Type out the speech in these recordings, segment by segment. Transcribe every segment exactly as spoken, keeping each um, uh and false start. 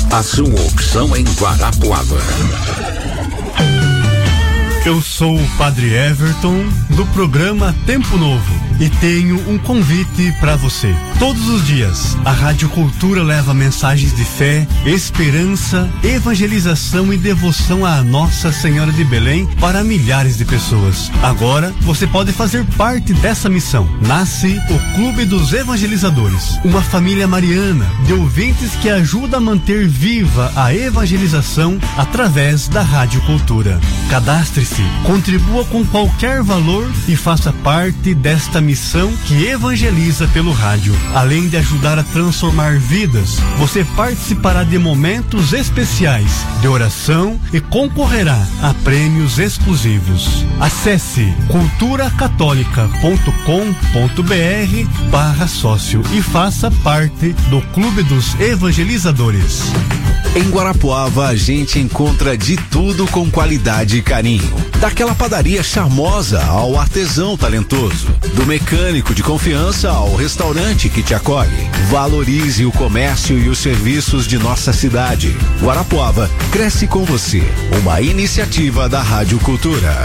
a sua opção em Guarapuava. Eu sou o Padre Everton, do programa Tempo Novo, e tenho um convite para você. Todos os dias, a Rádio Cultura leva mensagens de fé, esperança, evangelização e devoção à Nossa Senhora de Belém para milhares de pessoas. Agora, você pode fazer parte dessa missão. Nasce o Clube dos Evangelizadores, uma família mariana de ouvintes que ajuda a manter viva a evangelização através da Rádio Cultura. Cadastre-se, contribua com qualquer valor e faça parte desta missão que evangeliza pelo rádio. Além de ajudar a transformar vidas, você participará de momentos especiais de oração e concorrerá a prêmios exclusivos. Acesse culturacatólica ponto com ponto br barra sócio e faça parte do Clube dos Evangelizadores. Em Guarapuava a gente encontra de tudo com qualidade e carinho. Daquela padaria charmosa ao artesão talentoso. Do mecânico de confiança ao restaurante que te acolhe. Valorize o comércio e os serviços de nossa cidade. Guarapuava cresce com você. Uma iniciativa da Rádio Cultura.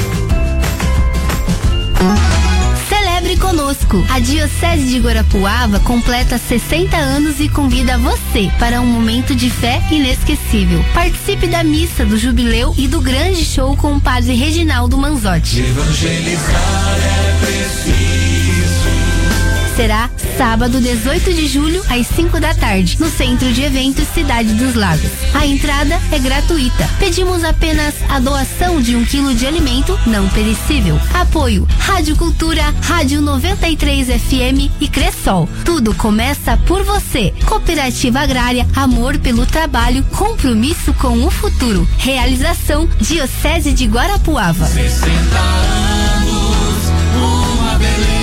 Celebre conosco. A Diocese de Guarapuava completa sessenta anos e convida você para um momento de fé inesquecível. Participe da missa do jubileu e do grande show com o Padre Reginaldo Manzotti. Evangelizar é preciso. Será sábado, dezoito de julho, às cinco da tarde, no Centro de Eventos Cidade dos Lagos. A entrada é gratuita. Pedimos apenas a doação de um quilo de alimento não perecível. Apoio Rádio Cultura, Rádio noventa e três F M e Cressol. Tudo começa por você. Cooperativa Agrária, amor pelo trabalho, compromisso com o futuro. Realização Diocese de Guarapuava. sessenta anos, uma Belém.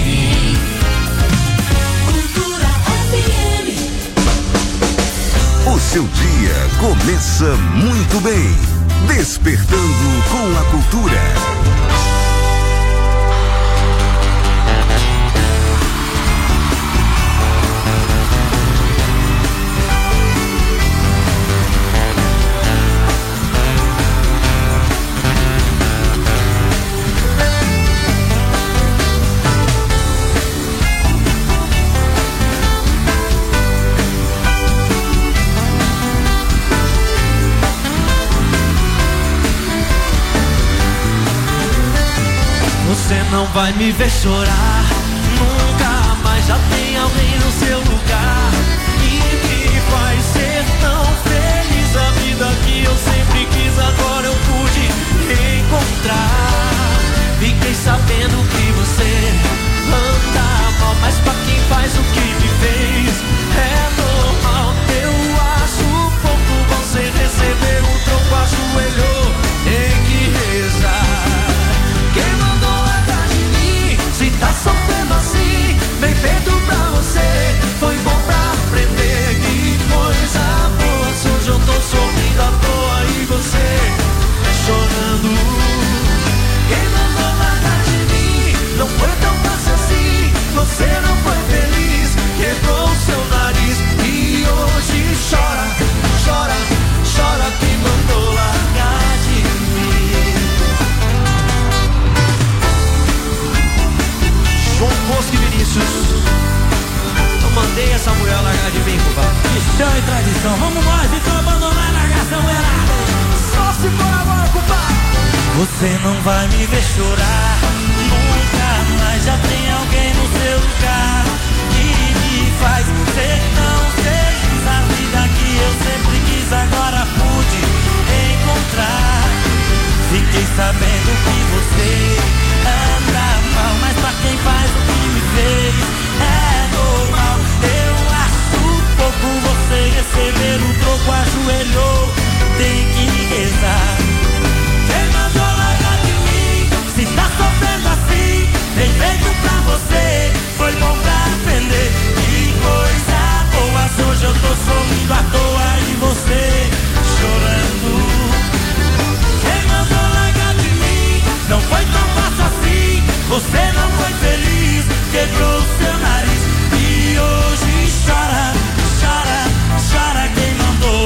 O seu dia começa muito bem, despertando com a cultura. Você não vai me ver chorar nunca mais, já tem alguém no seu lugar e me faz ser tão feliz. A vida que eu sempre quis, agora eu pude encontrar. Fiquei sabendo que você anda mal, mas pra quem faz o que me fez é normal. Eu acho pouco você receber um troco, ajoelhou, tem que rezar. Quem mandou se tá sofrendo assim, bem feito pra você. Foi bom pra aprender, que coisa boa. Se hoje eu tô sorrindo à toa e você chorando. Quem mandou largar de mim? Não foi tão fácil assim. Você não foi feliz, quebrou o seu nariz e hoje chora, chora, chora. Quem mandou largar de mim? João Bosco e Vinícius, eu mandei essa mulher largar de mim, compadre. Missão e tradição, vamos nós então abandonar a largação, mulherada. Só se for agora, compadre. Você não vai me ver chorar nunca mais, já tem alguém no seu lugar que me faz ser tão feliz. A vida que eu sempre quis, agora pude encontrar. Fiquei sabendo que você anda mal, mas pra quem faz o que me fez é normal. Eu acho pouco você receber um troco, ajoelhou, tem que rezar. Quem mandou largar de mim? Se tá sofrendo assim, tem feito pra você. Foi bom pra aprender, que coisa boa. Se hoje eu tô sorrindo à toa e você chorando. Quem mandou largar de mim? Não foi tão fácil assim. Você não foi feliz, quebrou o seu nariz e hoje chora, chora, chora. Quem mandou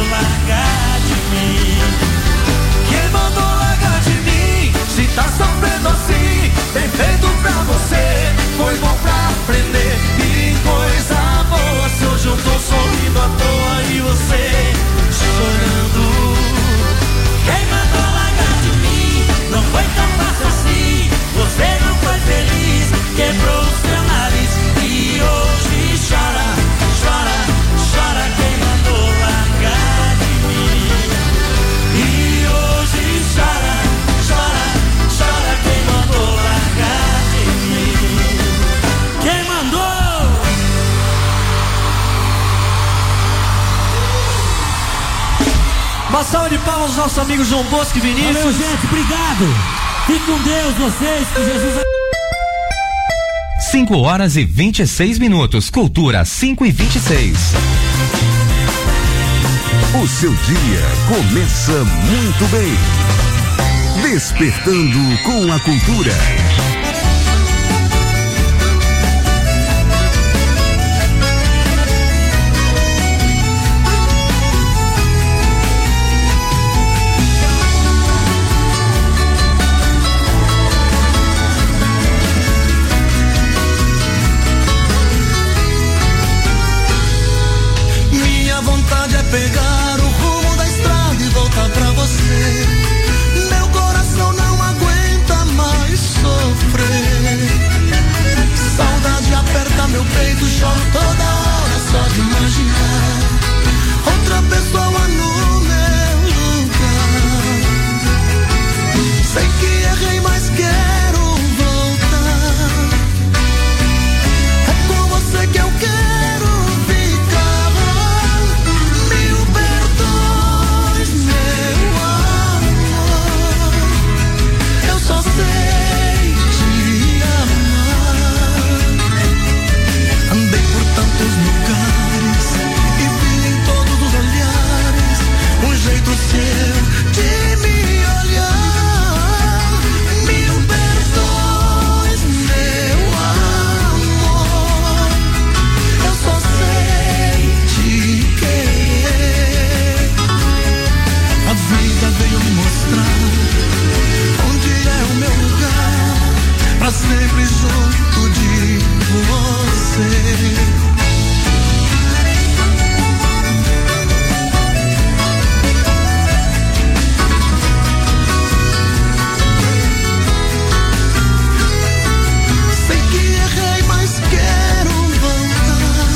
Uma salva de palmas aos nossos amigos João Bosco e Vinícius. Valeu, gente, obrigado. Fique com Deus, vocês, que Jesus... cinco horas e vinte e seis minutos. Cultura cinco e vinte e seis. O seu dia começa muito bem. Despertando com a cultura. Minha vontade é pegar o rumo da estrada e voltar pra você. Meu coração não aguenta mais sofrer. Saudade aperta meu peito, choro toda hora só de imaginar outra pessoa no meu lugar. Sei que errei, mas quero voltar. É com você que eu quero ficar. Mil perdões, meu amor. Eu só sei te amar. Andei por tantos lugares e vi em todos os olhares um jeito seu de me olhar. Mil perdões, meu amor. Eu só sei te querer. A vida veio me mostrar onde é o meu lugar, pra sempre junto de você. Sei que errei, mas quero voltar.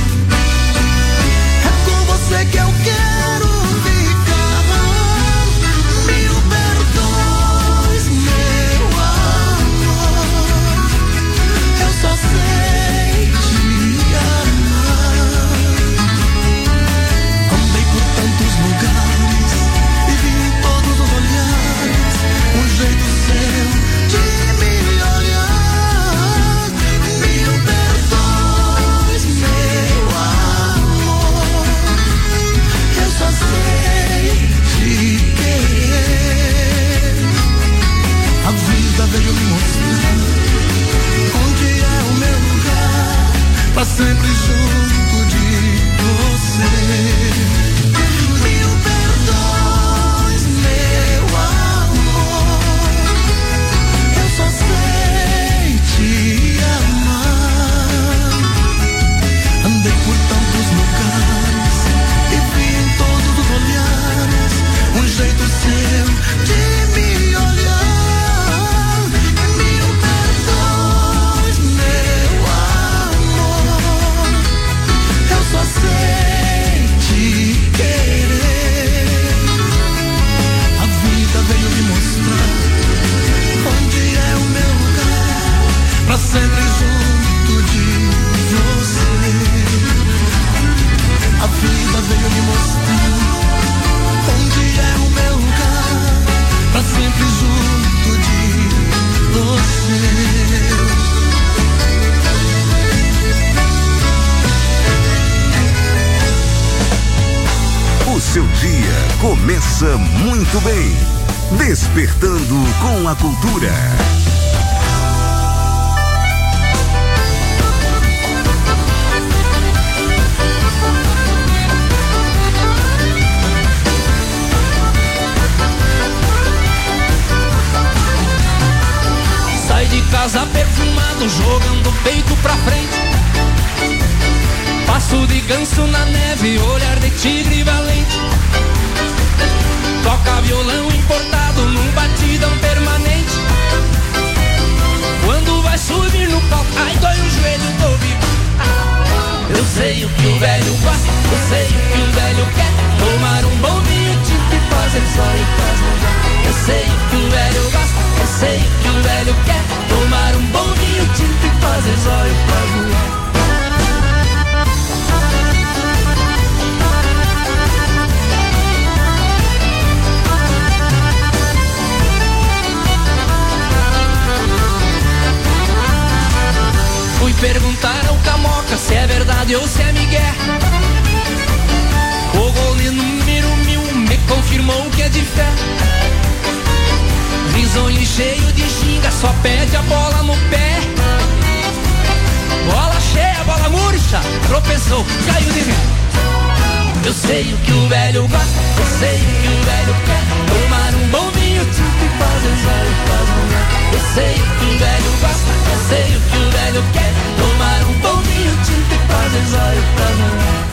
É com você que eu quero ficar. Mil perdões, meu amor. Eu só sei te amar. Andei por tantos lugares e vi em todos os olhares um jeito seu de me olhar. Mil perdões, meu amor. Eu só sei te querer. A vida veio me mostrar onde é o meu lugar, pra sempre junto de você. Mil perdões, meu amor. Eu só sei te amar. Andei por tantos lugares e vi em todos os olhares um jeito seu de me olhar. Mil perdões, meu amor. Eu só sei te querer. A vida veio me mostrar onde é o meu lugar, pra sempre junto de você. A vida veio me mostrar onde é o meu lugar, pra sempre junto de você. O seu dia começa muito bem. Despertando com a cultura. Sai de casa perfumado, jogando o peito pra frente. Passo de ganso na neve, olhar de tigre valente. Toca violão importado num batidão permanente. Quando vai subir no palco, ai dói o joelho do bico. Eu sei o que o velho gosta, eu sei o que o velho quer. Tomar um bom vinho tinto e fazer zóio pras mulheres. Eu sei o que o velho gosta, eu sei o que o velho quer. Tomar um bom vinho tinto e fazer zóio pras mulheres. Risonho cheio de ginga, só pede a bola no pé. Bola cheia, bola murcha, tropeçou, caiu de ré. Eu sei o que o velho gosta, eu sei o que o velho quer. Tomar um bom vinho, tinto e fazer zóio pras mulher. Eu sei o que o velho gosta, eu sei o que o velho quer. Tomar um bom vinho, tinto e fazer zóio pras mulher.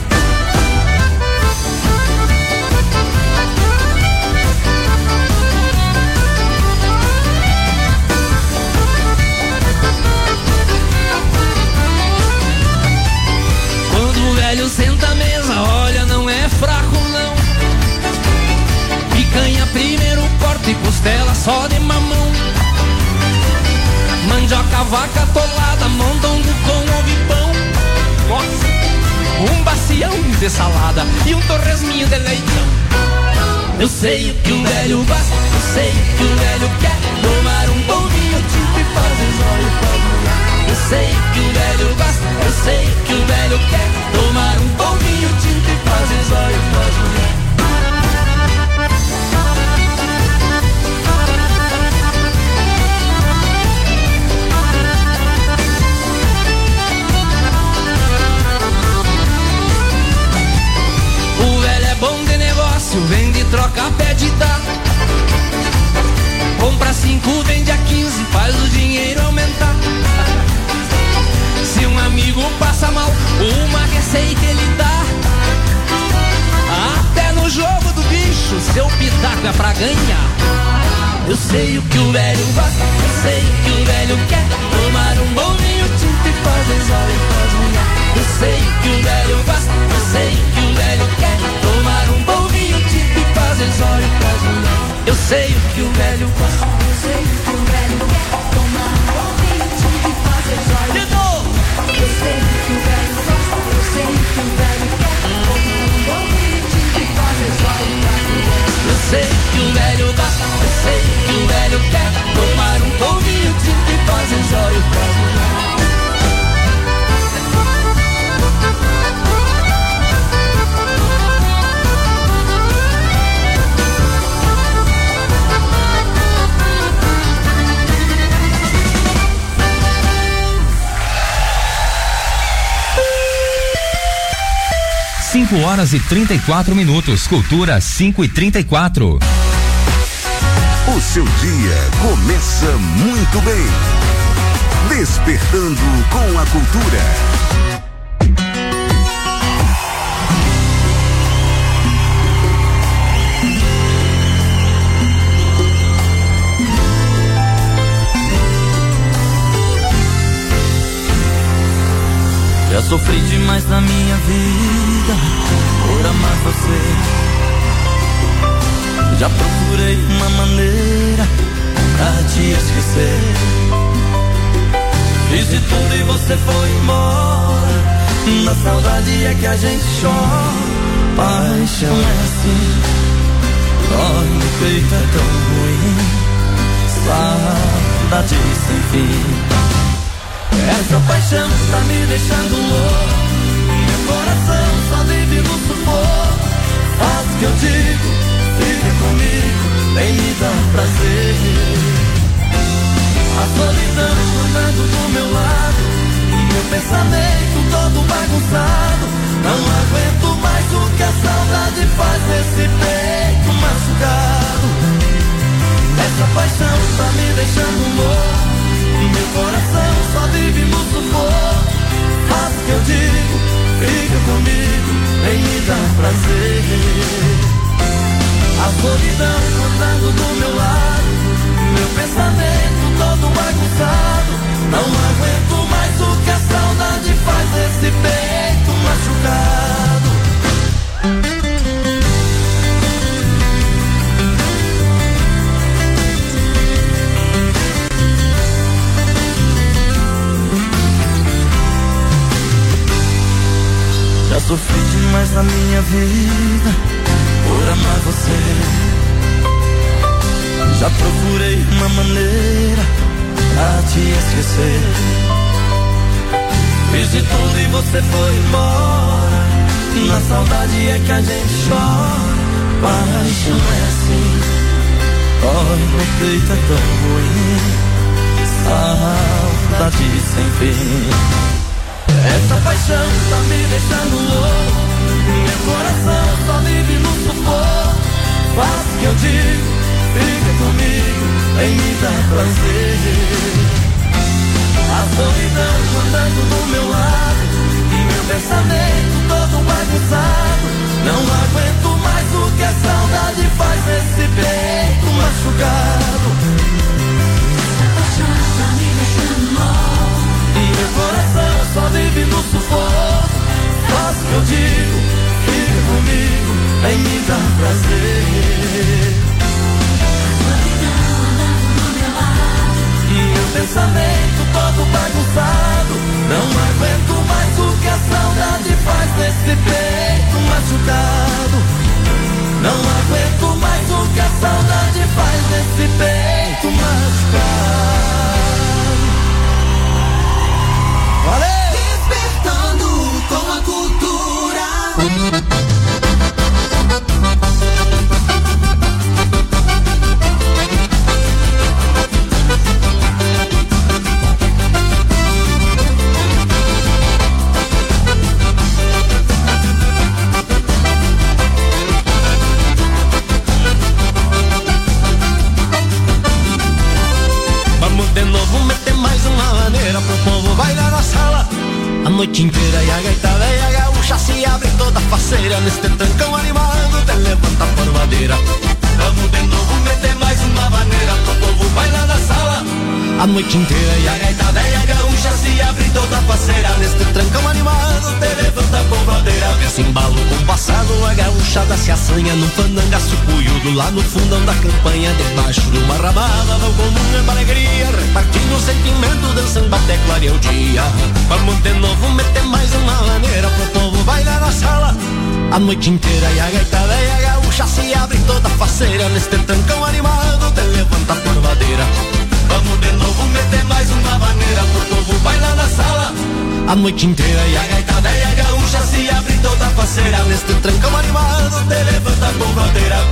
O velho senta à mesa, olha, não é fraco não. Picanha primeiro, corte e costela só de mamão. Mandioca, vaca atolada, mondongo com ovo e pão. Nossa, um bacião de salada e um torresminho de leitão. Eu sei o que o velho gosta, eu sei o que o velho quer. Tomar um bom vinho, tinto e fazer zóio pra mulher. Eu sei o que o velho gosta, eu sei o que o velho quer. Tomar um bom vinho, tinto e fazer zóio pras mulher. O velho é bom de negócio, vende, troca, pede e dá. Compra cinco, vende a quinze, faz o dinheiro aumentar. Se um amigo passa mal, uma receita ele dá. Até no jogo do bicho, seu pitaco é pra ganhar. Eu sei o que o velho gosta, eu sei o que o velho quer. Tomar um bom vinho, tinto e fazer zóio pras mulher. Eu sei o que o velho gosta, eu sei o que o velho quer. Tomar um bom vinho, tinto e fazer zóio pras mulher. Eu sei o que o velho gosta, eu sei o que o velho quer. Tomar um bom vinho, tinto e fazer zóio. De novo! Eu sei o que o velho gosta, eu sei o que o velho quer. Tomar um bom vinho, tinto e fazer zóio pras mulher. Eu sei o que o velho gosta, eu sei o que o velho quer. Tomar um bom vinho, tinto e fazer zóio pras mulher. cinco horas e trinta e quatro minutos. Cultura cinco e trinta e quatro. O seu dia começa muito bem. Despertando com a cultura. Já sofri demais na minha vida por amar você. Já procurei uma maneira pra te esquecer. Fiz de tudo e você foi embora. Na saudade é que a gente chora. Paixão é assim, dói no peito, é tão ruim. Saudade sem fim. Essa paixão tá me deixando louco. Meu coração só vive no sufoco. Faz o que eu digo, fica comigo, vem me dar prazer. A solidão andando do meu lado, meu pensamento todo bagunçado. Não aguento mais o que a saudade faz nesse peito machucado. Essa paixão tá me deixando louco. Meu coração só vive no sufoco. Faz o que eu digo, fica comigo, vem me dar prazer. A solidão andando do meu lado, meu pensamento todo bagunçado. Não aguento mais o que a saudade faz nesse peito machucado. Já sofri demais na minha vida por amar você. Já procurei uma maneira pra te esquecer. Fiz de tudo e você foi embora. Na saudade é que a gente chora. Paixão é assim, dói o peito é tão ruim, saudade sem fim. Essa paixão tá me deixando louco, meu coração só vive no sufoco. Faz o que eu digo, fica comigo, vem me dar prazer. A solidão andando do meu lado e meu pensamento todo bagunçado. Não aguento mais o que a saudade faz nesse peito machucado. Essa paixão tá me deixando louco e meu coração só vive no sufoco. Faz o que eu digo, fica comigo, vem me dar prazer. E meu pensamento todo bagunçado. Não aguento mais o que a saudade faz nesse peito machucado. Não aguento mais o que a saudade faz nesse peito machucado. Valeu! Despertando com a cultura. Pro povo bailar na sala a noite inteira e a gaita velha gaúcha se abre toda faceira. Neste trancão animado te levanta a porvadeira. Vamos de novo meter mais uma maneira pro povo bailar na sala a noite inteira e a gaita velha gaúcha se abre toda faceira. Neste trancão animado te levanta a porvadeira. Vê-se embalo com passado, a gaúchada se assanha num fandangaço cuiudo lá no fundão da campanha. Debaixo de uma rabada vão com uma alegria, repartindo o sentimento, dançando até clarear o dia. Vamos de novo meter mais uma maneira pro povo bailar na sala a noite inteira e a gaita velha gaúcha se abre toda faceira. Neste trancão animado te levanta a porvadeira. Vamos de novo meter mais uma maneira pro povo bailar na sala a noite inteira e a gaita velha gaúcha se abre toda faceira. Neste trancão animado te levanta a porvadeira.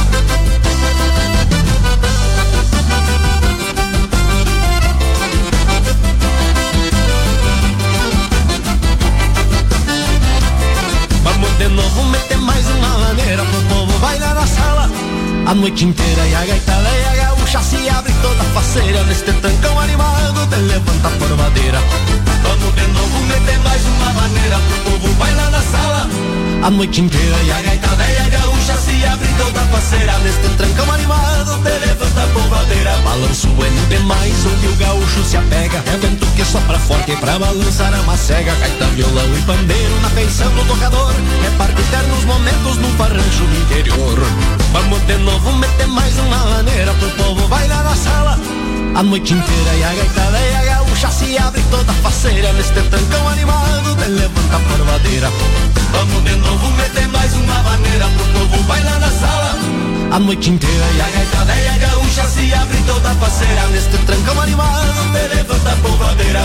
Vamos de novo meter mais uma maneira pro povo bailar na sala a noite inteira e a gaita velha gaúcha se abre toda faceira. Neste trancão animado te levanta a porvadeira. Vamos de novo meter mais uma maneira pro povo bailar na sala a noite inteira e a gaita velha gaúcha se abre toda faceira. Neste trancão animado te levanta a porvadeira. Balanço bueno demais onde o gaúcho se apega, é vento que sopra forte pra balançar a macega. Gaita, violão e pandeiro na feição do tocador, reparte eternos momentos num farrancho do interior. Vamos de novo meter mais uma maneira pro povo bailar na sala a noite inteira e a gaita velha gaúcha se abre toda faceira. Neste trancão animado te levanta a porvadeira. Vamos de novo meter mais uma maneira pro povo bailar na sala a noite inteira e a gaita velha gaúcha se abre toda faceira. Neste trancão animado te levanta a porvadeira.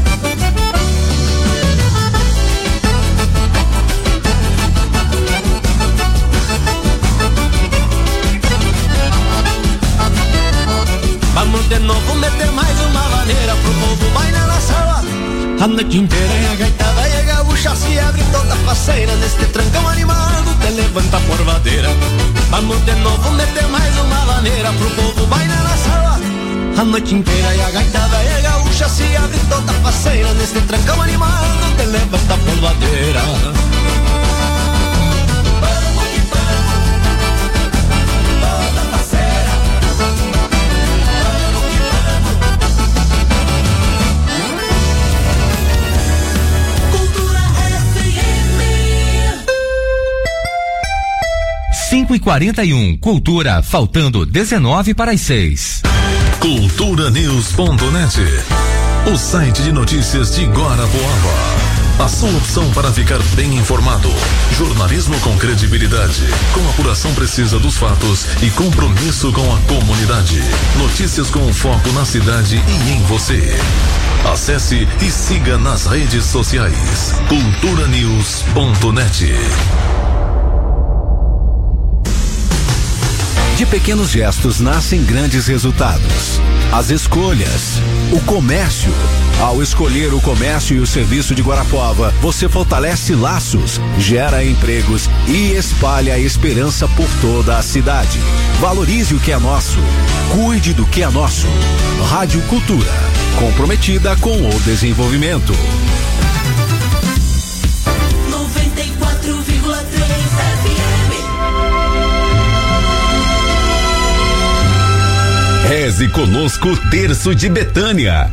Vamos de novo meter mais uma maneira pro povo bailar na sala a noite inteira e a gaita velha gaúcha se abre toda faceira. Neste trancão animado te levanta a porvadeira. Vamos de novo meter mais uma maneira pro povo bailar na sala a noite inteira e a gaita velha gaúcha se abre toda faceira. Neste trancão animado te levanta a porvadeira. cinco e quarenta e um, Cultura, faltando dezenove para as seis. cultura news ponto net, o site de notícias de Guarapuava. A sua opção para ficar bem informado. Jornalismo com credibilidade, com apuração precisa dos fatos e compromisso com a comunidade. Notícias com foco na cidade e em você. Acesse e siga nas redes sociais. cultura news ponto net. De pequenos gestos nascem grandes resultados. As escolhas, o comércio. Ao escolher o comércio e o serviço de Guarapuava, você fortalece laços, gera empregos e espalha a esperança por toda a cidade. Valorize o que é nosso, cuide do que é nosso. Rádio Cultura, comprometida com o desenvolvimento. noventa e quatro vírgula três F M. Reze conosco, Terço de Betânia.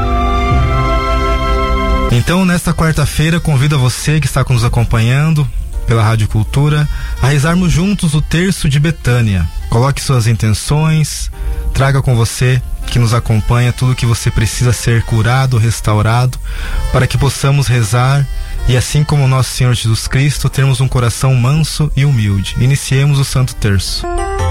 Então, nesta quarta-feira, convido a você que está nos acompanhando pela Rádio Cultura a rezarmos juntos o Terço de Betânia. Coloque suas intenções, traga com você que nos acompanha tudo o que você precisa ser curado, restaurado, para que possamos rezar e, assim como nosso Senhor Jesus Cristo, termos um coração manso e humilde. Iniciemos o Santo Terço.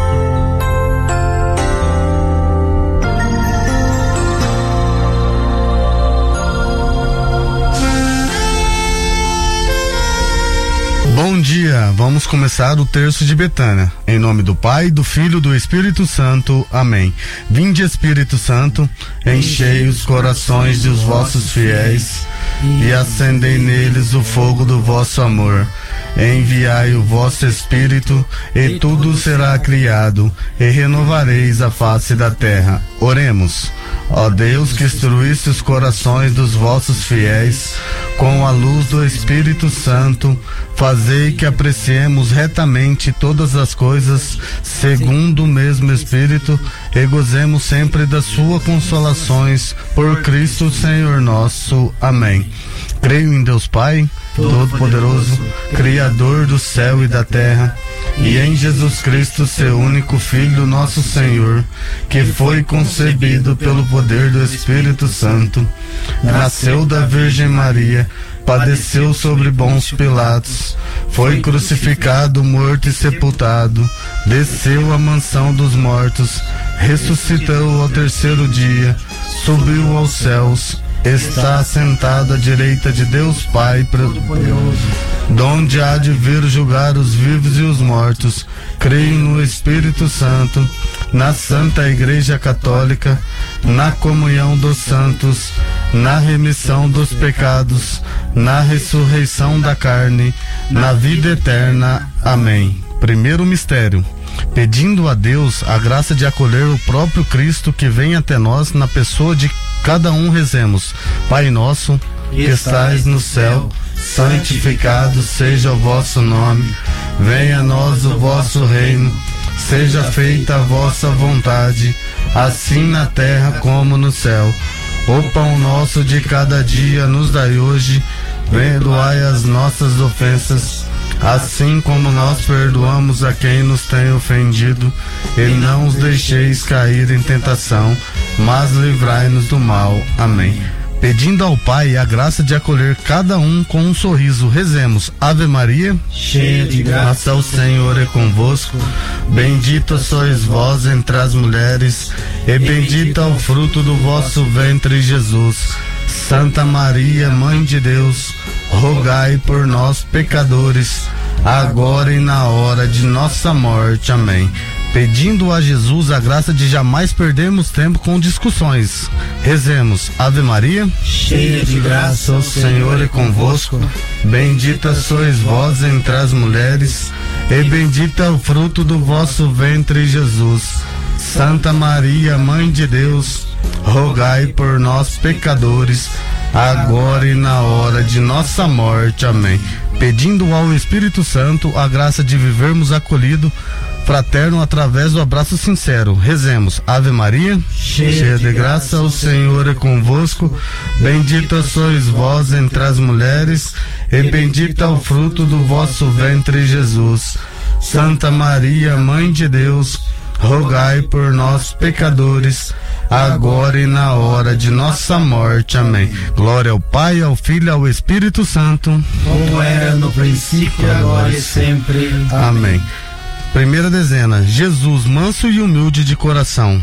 Bom dia, vamos começar o Terço de Betânia. Em nome do Pai, do Filho e do Espírito Santo. Amém. Vinde, Espírito Santo, enchei os corações dos vossos fiéis e acendei neles o fogo do vosso amor. Enviai o vosso Espírito e tudo será criado e renovareis a face da terra. Oremos. Ó Deus, que instruísse os corações dos vossos fiéis com a luz do Espírito Santo, fazei que apreciemos retamente todas as coisas segundo o mesmo Espírito e gozemos sempre das suas consolações por Cristo Senhor nosso. Amém. Creio em Deus Pai, Todo-Poderoso, Criador do céu e da terra, e em Jesus Cristo, seu único Filho, nosso Senhor, que foi concebido pelo poder do Espírito Santo, nasceu da Virgem Maria, padeceu sobre bons Pilatos, foi crucificado, morto e sepultado, desceu à mansão dos mortos, ressuscitou ao terceiro dia, subiu aos céus, está assentado à direita de Deus Pai Todo-Poderoso, donde há de vir julgar os vivos e os mortos. Creio no Espírito Santo, na Santa Igreja Católica, na comunhão dos santos, na remissão dos pecados, na ressurreição da carne, na vida eterna. Amém. Primeiro mistério. Pedindo a Deus a graça de acolher o próprio Cristo que vem até nós na pessoa de cada um, rezemos. Pai nosso, que estais no céu, santificado seja o vosso nome. Venha a nós o vosso reino. Seja feita a vossa vontade, assim na terra como no céu. O pão nosso de cada dia nos dai hoje. Perdoai as nossas ofensas, assim como nós perdoamos a quem nos tem ofendido, e não os deixeis cair em tentação, mas livrai-nos do mal. Amém. Pedindo ao Pai a graça de acolher cada um com um sorriso, rezemos. Ave Maria, cheia de graça, o Senhor é convosco. Bendita sois vós entre as mulheres, e bendito é o fruto do vosso ventre, Jesus. Santa Maria, Mãe de Deus, rogai por nós, pecadores, agora e na hora de nossa morte. Amém. Pedindo a Jesus a graça de jamais perdermos tempo com discussões, rezemos. Ave Maria, cheia de graça, o Senhor é convosco. Bendita sois vós entre as mulheres, e bendito é o fruto do vosso ventre, Jesus. Santa Maria, Mãe de Deus, rogai por nós, pecadores, agora e na hora de nossa morte. Amém. Pedindo ao Espírito Santo a graça de vivermos acolhido, fraterno, através do abraço sincero, rezemos. Ave Maria, cheia de graça, o Senhor é convosco. Bendita sois vós entre as mulheres, e bendito é o fruto do vosso ventre, Jesus. Santa Maria, Mãe de Deus, rogai por nós, pecadores, agora e na hora de nossa morte. Amém. Glória ao Pai, ao Filho e ao Espírito Santo, como era no princípio, agora e sempre. Amém. Primeira dezena. Jesus, manso e humilde de coração,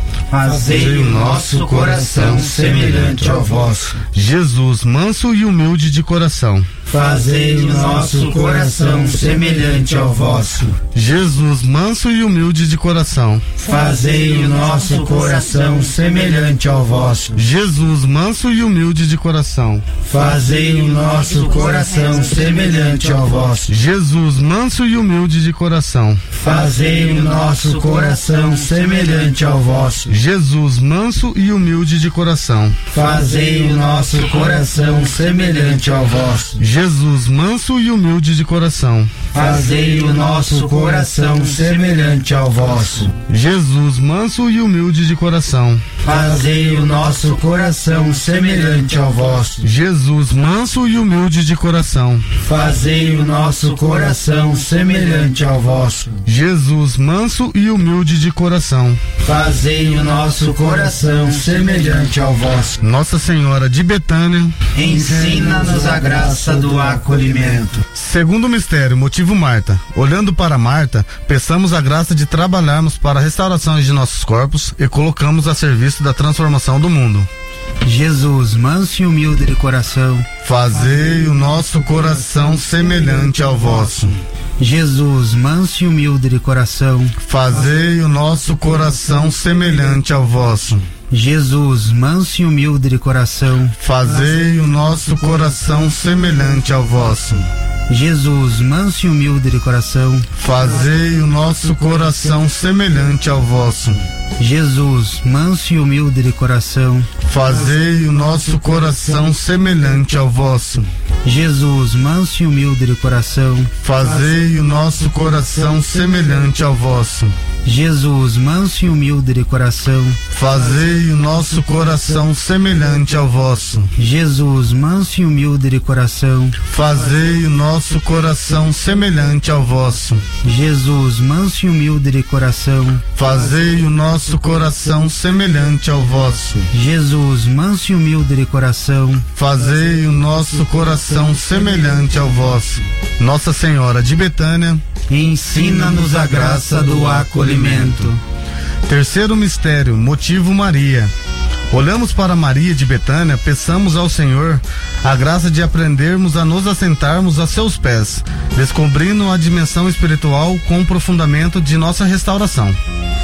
fazei o nosso coração semelhante ao vosso. Jesus, manso e humilde de coração, fazei o nosso coração semelhante ao vosso. Jesus, manso e humilde de coração, fazei o nosso coração semelhante ao vosso. Jesus, manso e humilde de coração, fazei o nosso coração semelhante ao vosso. Jesus, manso e humilde de coração, fazei o nosso coração semelhante ao vosso. Jesus, manso e humilde de coração, fazei o nosso coração semelhante ao vosso. Jesus, manso e humilde de coração, fazei o nosso coração semelhante ao vosso. Jesus, manso e humilde de coração, fazei o nosso coração semelhante ao vosso. Jesus, manso e humilde de coração, fazei o nosso coração semelhante ao vosso. Jesus, manso e humilde de coração, fazei o nosso coração semelhante ao vosso. Nossa Senhora de Betânia, ensina-nos a graça do acolhimento. Segundo mistério, motivo Marta. Olhando para Marta, peçamos a graça de trabalharmos para a restauração de nossos corpos e colocamos a serviço da transformação do mundo. Jesus, manso e humilde de coração, fazei o nosso coração semelhante ao vosso. Jesus, manso e humilde de coração, fazei o nosso coração semelhante ao vosso. Jesus, manso e humilde de coração, fazei o nosso coração semelhante ao vosso. Jesus, manso e humilde de coração, fazei o nosso coração semelhante ao vosso. Jesus, manso e humilde de coração, fazei o nosso coração semelhante ao vosso. Jesus, manso e humilde de coração, fazei o nosso coração semelhante ao vosso. Jesus, manso e humilde de coração, fazei o nosso coração semelhante ao vosso. Jesus, manso e humilde de coração, fazei o nosso coração semelhante ao vosso. Jesus, manso e humilde de coração, fazei o nosso coração semelhante ao vosso. Jesus, manso e humilde de coração, fazei o nosso coração semelhante ao vosso. Nossa Senhora de Betânia, ensina-nos a graça do acolhimento. Terceiro mistério, motivo Maria. Olhamos para Maria de Betânia, peçamos ao Senhor a graça de aprendermos a nos assentarmos a seus pés, descobrindo a dimensão espiritual com o aprofundamento de nossa restauração.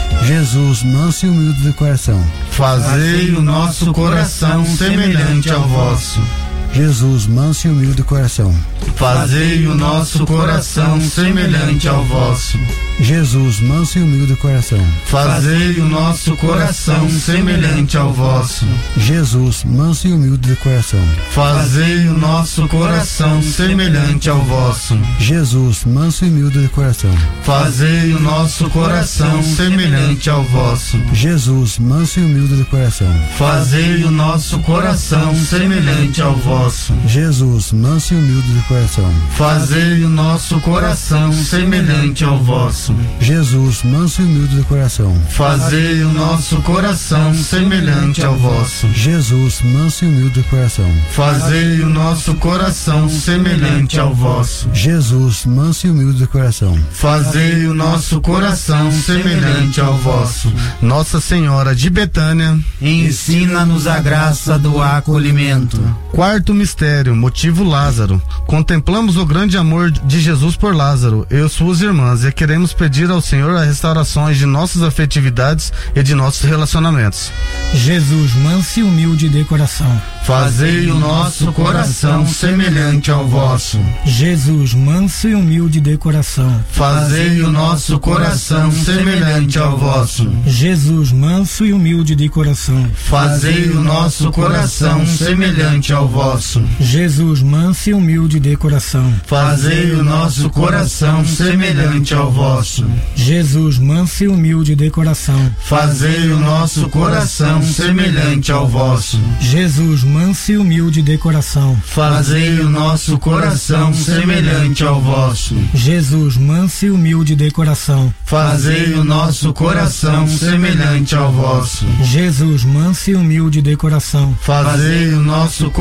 Jesus, manso e humilde de coração, fazei o nosso coração semelhante ao vosso. Jesus, manso e humilde de coração, fazei o nosso coração semelhante ao vosso. Jesus, manso e humilde de coração, fazei o nosso coração semelhante ao vosso. Jesus, manso e humilde de coração, fazei o nosso coração semelhante ao vosso. Jesus, manso e humilde de coração, fazei o nosso coração semelhante ao vosso. Jesus, manso e humilde de coração, fazei o nosso coração semelhante ao vosso. Jesus, manso e humilde de coração, fazei o nosso coração semelhante ao vosso. Jesus, manso e humilde de coração, fazei o nosso coração semelhante ao vosso. Jesus, manso e humilde de coração, fazei o nosso coração semelhante ao vosso. Jesus, manso e humilde de coração, fazei o nosso coração semelhante ao vosso. Nossa Senhora de Betânia, ensina-nos a graça do acolhimento. Quarto mistério, motivo Lázaro. Contemplamos o grande amor de Jesus por Lázaro e suas irmãs e queremos pedir ao Senhor a restauração de nossas afetividades e de nossos relacionamentos. Jesus, manso e humilde de coração, fazei o nosso coração semelhante ao vosso. Jesus, manso e humilde de coração, fazei o nosso coração semelhante ao vosso. Jesus, manso e humilde de coração, fazei o nosso coração semelhante ao vosso. Jesus, manso e humilde de coração, fazei o nosso coração semelhante ao vosso. Jesus, manso e humilde de coração, fazei o nosso coração semelhante ao vosso. Jesus, manso e humilde de coração, fazei o nosso coração semelhante ao vosso. Jesus, manso e humilde de coração, fazei o nosso coração semelhante ao vosso. Jesus, manso e humilde de coração, fazei o nosso coração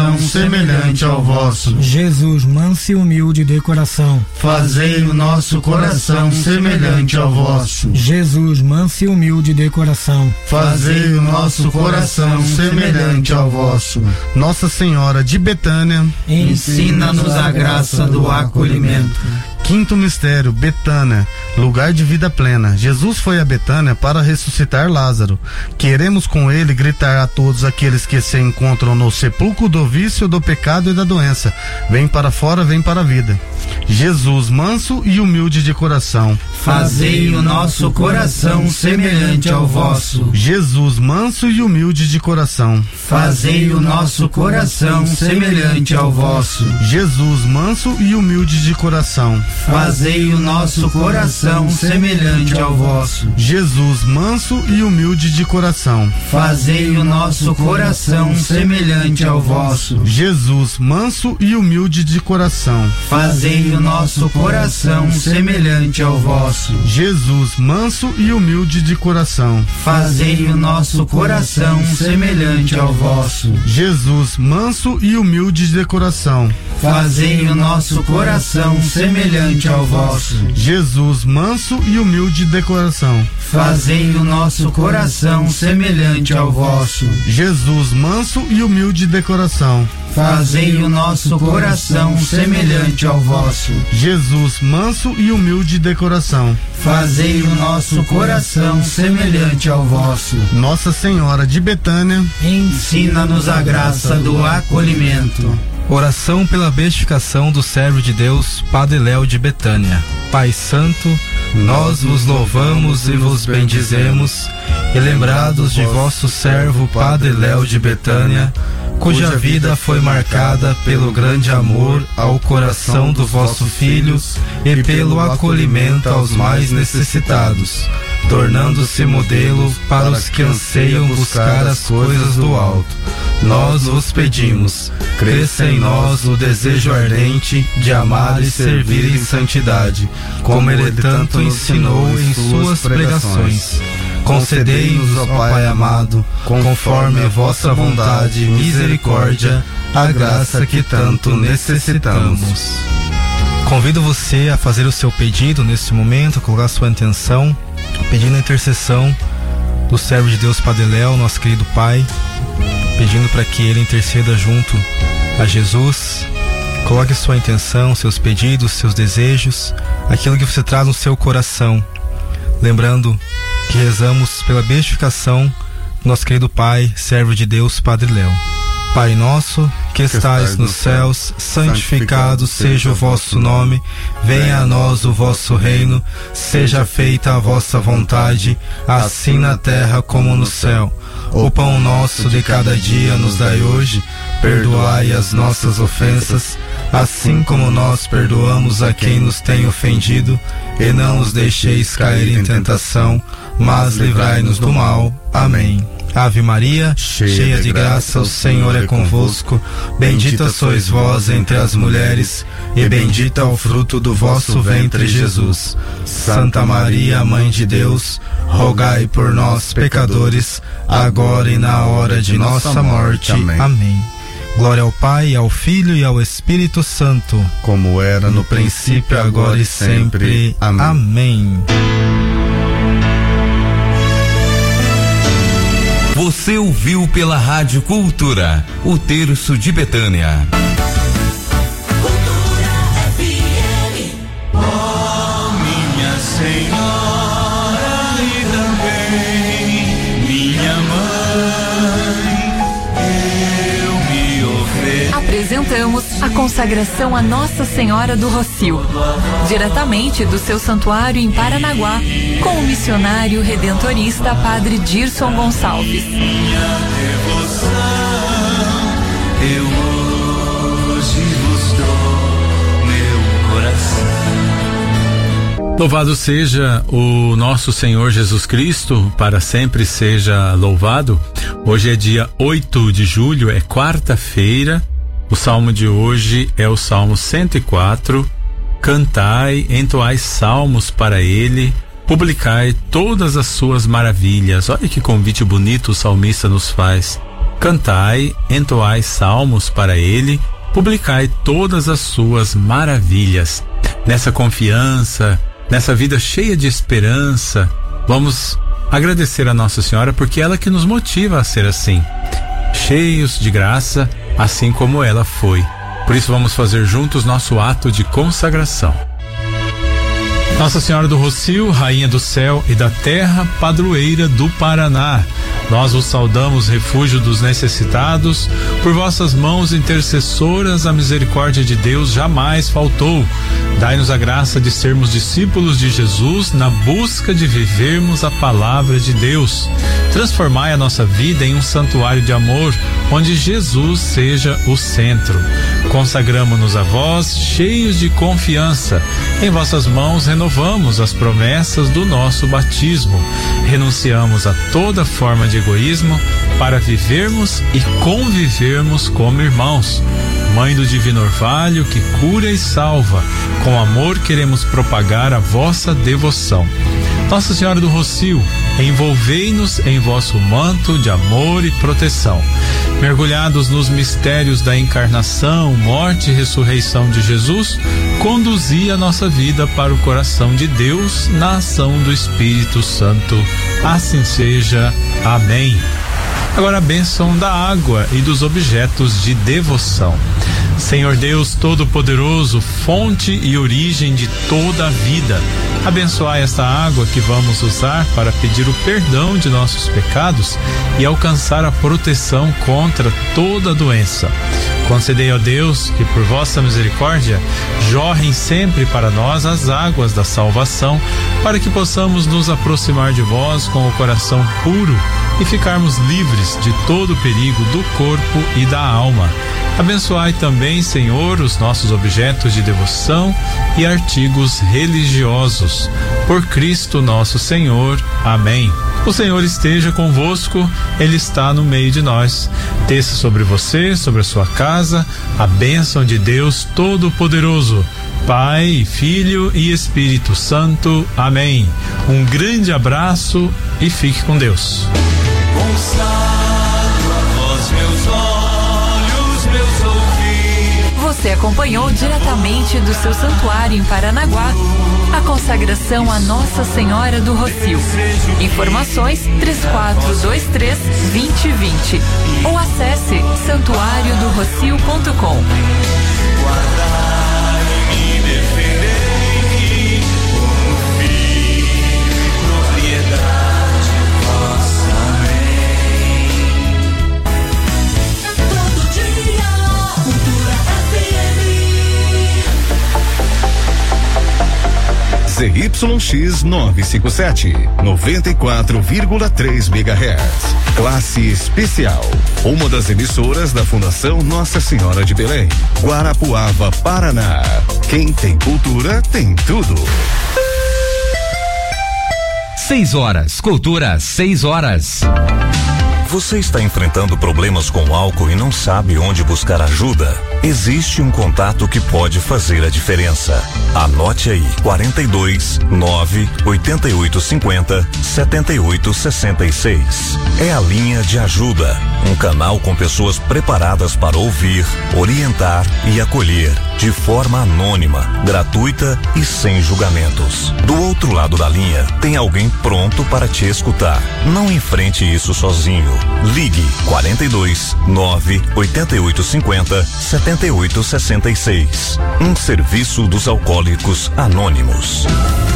coração semelhante ao vosso. Jesus, manso e humilde de coração, fazei o nosso coração semelhante ao vosso. Jesus, manso e humilde de coração, fazei o nosso coração semelhante ao vosso. Nossa Senhora de Betânia, ensina-nos a graça do acolhimento. Quinto mistério, Betânia, lugar de vida plena. Jesus foi a Betânia para ressuscitar Lázaro. Queremos com ele gritar a todos aqueles que se encontram no sepulcro do vício, do pecado e da doença: vem para fora, vem para a vida. Jesus, manso e humilde de coração, fazei o nosso coração semelhante ao vosso. Jesus, manso e humilde de coração, fazei o nosso coração semelhante ao vosso. Jesus, manso e humilde de coração, fazei o nosso coração semelhante ao vosso. Jesus, manso e humilde de coração, fazei o nosso coração semelhante ao vosso. Jesus, manso e humilde de coração, fazei o nosso coração semelhante ao vosso. Jesus, manso e humilde de coração, fazei o nosso coração semelhante ao vosso. Jesus, manso e humilde de coração, fazei o nosso coração semelhante ao vosso. Jesus, manso e humilde de coração, fazei o nosso coração semelhante ao vosso. Jesus, manso e humilde de coração, fazei o nosso coração semelhante ao vosso. Jesus, manso e humilde de coração, fazei o nosso coração semelhante ao vosso. Nossa Senhora de Betânia, ensina-nos a graça do acolhimento. Oração pela beatificação do servo de Deus, Padre Léo de Betânia. Pai Santo, nós vos louvamos e vos bendizemos, e lembrados de vosso servo Padre Léo de Betânia, cuja vida foi marcada pelo grande amor ao coração do vosso Filho e pelo acolhimento aos mais necessitados, tornando-se modelo para os que anseiam buscar as coisas do alto. Nós vos pedimos, cresça em nós o desejo ardente de amar e servir em santidade, como ele tanto ensinou em suas pregações. Concedei-nos, ó Pai amado, conforme a vossa vontade e misericórdia, a graça que tanto necessitamos. Convido você a fazer o seu pedido neste momento, a colocar a sua intenção, pedindo a intercessão do servo de Deus Padre Léo, nosso querido Pai, pedindo para que ele interceda junto a Jesus. Coloque sua intenção, seus pedidos, seus desejos, aquilo que você traz no seu coração, lembrando que rezamos pela beatificação do nosso querido Pai, servo de Deus Padre Léo. Pai nosso, que estais nos céus, santificado seja o vosso nome, venha a nós o vosso reino, seja feita a vossa vontade, assim na terra como no céu. O pão nosso de cada dia nos dai hoje, perdoai as nossas ofensas, assim como nós perdoamos a quem nos tem ofendido, e não os deixeis cair em tentação, mas livrai-nos do mal. Amém. Ave Maria, cheia, cheia de graça, o Senhor é convosco, bendita sois vós entre as mulheres, e bendito é o fruto do vosso ventre, Jesus. Santa Maria, Mãe de Deus, rogai por nós, pecadores, agora e na hora de nossa morte. Amém. Amém. Glória ao Pai, ao Filho e ao Espírito Santo, como era no, no princípio, agora e sempre. Amém. Amém. Você ouviu pela Rádio Cultura, o Terço de Betânia. Cultura F M. Oh, minha Senhora e também minha mãe, eu me ofereço. Apresentamos a consagração a Nossa Senhora do Rocio, diretamente do seu santuário em Paranaguá, com o missionário redentorista Padre Dirson Gonçalves. Minha devoção, eu hoje vos dou meu coração. Louvado seja o nosso Senhor Jesus Cristo, para sempre seja louvado. Hoje é dia oito de julho, é quarta-feira. O salmo de hoje é o Salmo cento e quatro. Cantai, entoai salmos para ele, publicai todas as suas maravilhas. Olha que convite bonito o salmista nos faz. Cantai, entoai salmos para ele, publicai todas as suas maravilhas. Nessa confiança, nessa vida cheia de esperança, vamos agradecer a Nossa Senhora porque ela que nos motiva a ser assim, cheios de graça, assim como ela foi. Por isso vamos fazer juntos nosso ato de consagração. Nossa Senhora do Rocio, Rainha do Céu e da Terra, Padroeira do Paraná, nós vos saudamos, refúgio dos necessitados, por vossas mãos intercessoras a misericórdia de Deus jamais faltou. Dai-nos a graça de sermos discípulos de Jesus na busca de vivermos a palavra de Deus. Transformai a nossa vida em um santuário de amor, onde Jesus seja o centro. Consagramo-nos a vós, cheios de confiança. Em vossas mãos renovamos as promessas do nosso batismo. Renunciamos a toda forma de egoísmo para vivermos e convivermos como irmãos. Mãe do Divino Orvalho, que cura e salva, com amor queremos propagar a vossa devoção. Nossa Senhora do Rocio, envolvei-nos em vosso manto de amor e proteção. Mergulhados nos mistérios da encarnação, morte e ressurreição de Jesus, conduzi a nossa vida para o coração de Deus na ação do Espírito Santo. Assim seja. Amém. Agora a bênção da água e dos objetos de devoção. Senhor Deus Todo-Poderoso, fonte e origem de toda a vida, abençoai esta água que vamos usar para pedir o perdão de nossos pecados e alcançar a proteção contra toda doença. Concedei, ó Deus, que por vossa misericórdia jorrem sempre para nós as águas da salvação, para que possamos nos aproximar de vós com o coração puro e ficarmos livres de todo o perigo do corpo e da alma. Abençoai também, Senhor, os nossos objetos de devoção e artigos religiosos. Por Cristo nosso Senhor. Amém. O Senhor esteja convosco, Ele está no meio de nós. Desça sobre você, sobre a sua casa, a bênção de Deus Todo-Poderoso, Pai, Filho e Espírito Santo. Amém. Um grande abraço e fique com Deus. Você acompanhou diretamente do seu santuário em Paranaguá a consagração a Nossa Senhora do Rocio. Informações três quatro dois três, dois zero dois zero ou acesse santuário do rocio ponto com. Z Y X novecentos e cinquenta e sete, noventa e quatro vírgula três megahertz. Classe especial. Uma das emissoras da Fundação Nossa Senhora de Belém. Guarapuava, Paraná. Quem tem cultura tem tudo. Seis horas. Cultura, seis horas. Você está enfrentando problemas com álcool e não sabe onde buscar ajuda? Existe um contato que pode fazer a diferença. Anote aí: quarenta e dois, nove, oitenta e oito, cinquenta, setenta e oito, sessenta e seis. É a linha de ajuda, um canal com pessoas preparadas para ouvir, orientar e acolher, de forma anônima, gratuita e sem julgamentos. Do outro lado da linha, tem alguém pronto para te escutar. Não enfrente isso sozinho. Ligue quarenta e dois, nove, oitenta e oito, cinquenta, setenta e oito, sessenta e seis. Um serviço dos Alcoólicos Anônimos.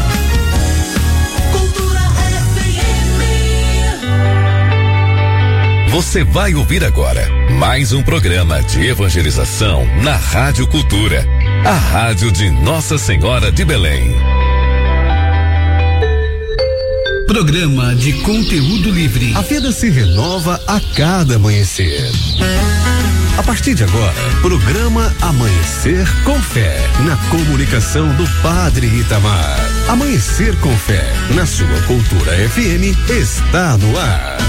Você vai ouvir agora mais um programa de evangelização na Rádio Cultura, a rádio de Nossa Senhora de Belém. Programa de conteúdo livre. A vida se renova a cada amanhecer. A partir de agora, programa Amanhecer com Fé, na comunicação do Padre Itamar. Amanhecer com Fé, na sua Cultura F M, está no ar.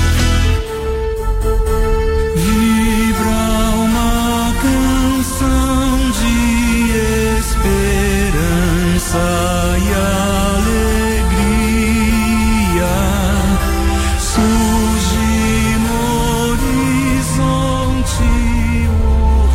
Vibra uma canção de esperança e alegria, surge no horizonte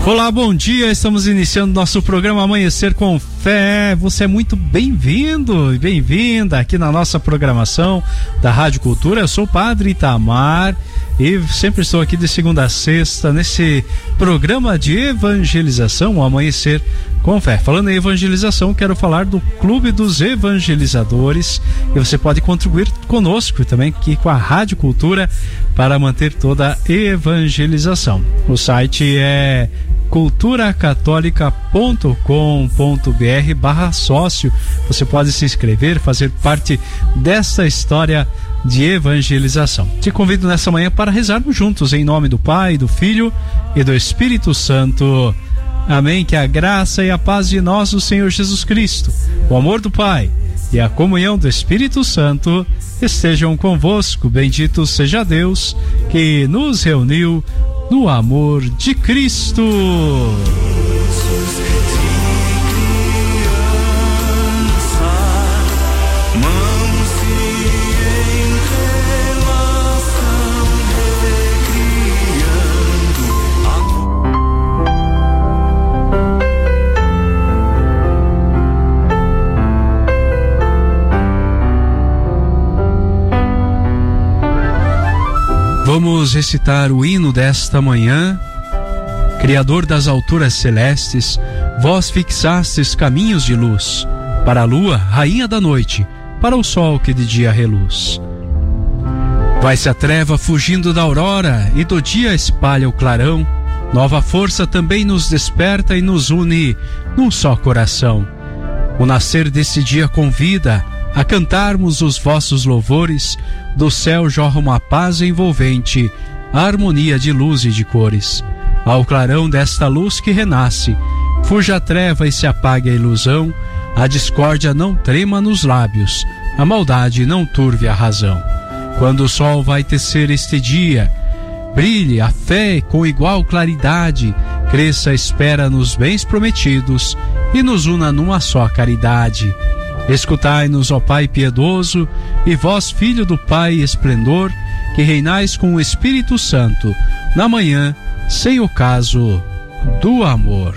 Olá, bom dia, estamos iniciando nosso programa Amanhecer com Fé. Você é muito bem-vindo e bem-vinda aqui na nossa programação da Rádio Cultura. Eu sou o Padre Itamar e sempre estou aqui de segunda a sexta nesse programa de evangelização, o Amanhecer com Fé. Falando em evangelização, quero falar do Clube dos Evangelizadores e você pode contribuir conosco também aqui com a Rádio Cultura para manter toda a evangelização. O site é culturacatólica ponto com ponto br barra sócio. Você pode se inscrever, fazer parte dessa história de evangelização. Te convido nessa manhã para rezarmos juntos em nome do Pai, do Filho e do Espírito Santo. Amém. Que a graça e a paz de nosso Senhor Jesus Cristo, o amor do Pai e a comunhão do Espírito Santo estejam convosco. Bendito seja Deus que nos reuniu no amor de Cristo. Vamos recitar o hino desta manhã. Criador das alturas celestes, vós fixastes caminhos de luz, para a lua, rainha da noite, para o sol que de dia reluz. Vai-se a treva fugindo da aurora, e do dia espalha o clarão. Nova força também nos desperta e nos une num só coração. O nascer desse dia convida a cantarmos os vossos louvores. Do céu jorra uma paz envolvente, a harmonia de luz e de cores. Ao clarão desta luz que renasce, fuja a treva e se apague a ilusão. A discórdia não trema nos lábios, a maldade não turve a razão. Quando o sol vai tecer este dia, brilhe a fé com igual claridade, cresça a espera nos bens prometidos e nos una numa só caridade. Escutai-nos, ó Pai piedoso, e vós, Filho do Pai esplendor, que reinais com o Espírito Santo, na manhã, sem o caso do amor.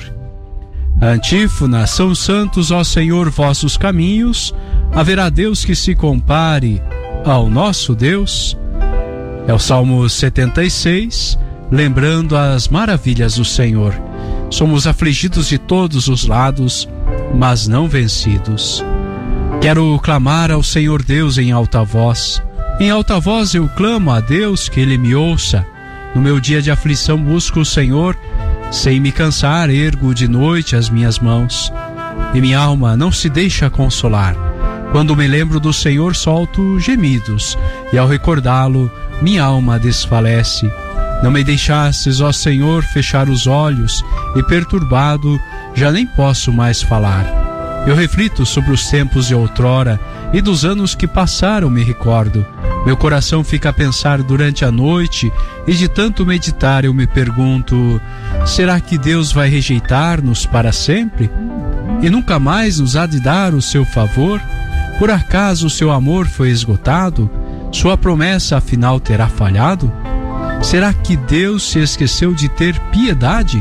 Antífona, são santos, ó Senhor, vossos caminhos, haverá Deus que se compare ao nosso Deus. É o Salmo setenta e seis, lembrando as maravilhas do Senhor. Somos afligidos de todos os lados, mas não vencidos. Quero clamar ao Senhor Deus em alta voz. Em alta voz eu clamo a Deus que Ele me ouça. No meu dia de aflição busco o Senhor. Sem me cansar ergo de noite as minhas mãos. E minha alma não se deixa consolar. Quando me lembro do Senhor solto gemidos. E ao recordá-lo minha alma desfalece. Não me deixastes, ó Senhor, fechar os olhos. E perturbado já nem posso mais falar. Eu reflito sobre os tempos de outrora e dos anos que passaram me recordo. Meu coração fica a pensar durante a noite e de tanto meditar eu me pergunto: será que Deus vai rejeitar-nos para sempre? E nunca mais nos há de dar o seu favor? Por acaso o seu amor foi esgotado? Sua promessa afinal terá falhado? Será que Deus se esqueceu de ter piedade?